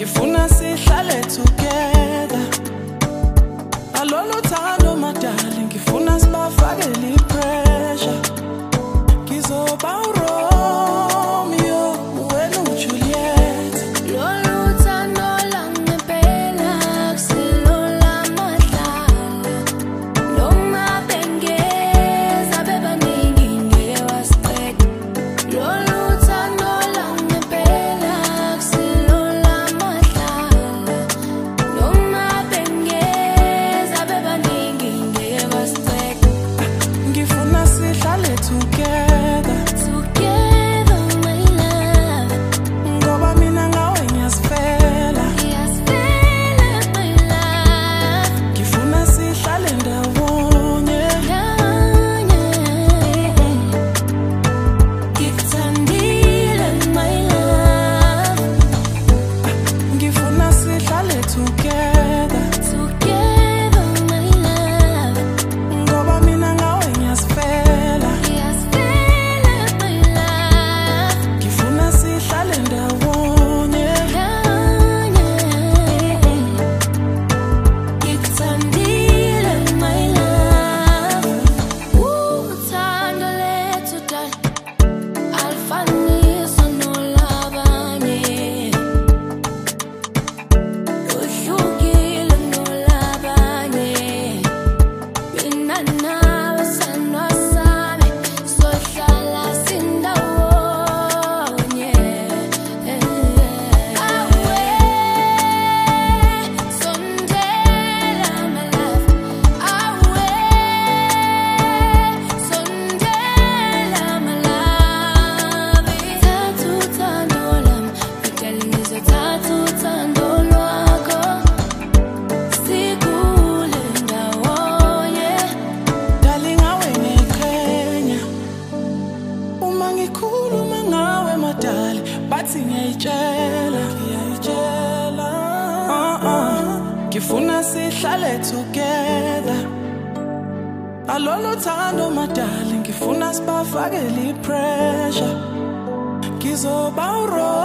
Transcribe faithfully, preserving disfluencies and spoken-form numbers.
ngifuna sihlale together. Alolo thando madali ngifuna sibafakele pressure. Ngizoba Romeo wena uJuliet. Lolo thando langempela akusilola madlala. Noma bengeza bebaningi ngeke wasiqeda. Lolo thando langempela akusilola madlala. Noma bengeza bebaningi ngeke wasiqeda. Ngifuna sihlale together. Together my love. Ngoba mina ngawe ngiyasifela. Ngiyasifela my love. Ngifuna sihlale ndawonye. Ngikuthandile my love. Ngifuna sihlale together. Together my love. Ngoba mina ngawe ngiyasifela. Ngiyasifela my love. Ngifuna sihlale ndawonye. Ngikuthandile my love. Uthando lethu dala alifaniswa nolabanye. Uhlukile nolabanye. Mina nawe sandwa sami sohlala sindawonye. Awe sondela my love. Awe sondela my love. Thatha uthando lami ngicela ngizothatha uthando lwakho. Sikule ndawonye. Dali ngawe ngiqhenya. Uma ngikhuluma ngawe madali bathi ngiyayitshela. Ngiyayitshela. Uh-uh. Ngifuna sihlale together. Alolo thando madali ngifuna sibafakele pressure. Ngizoba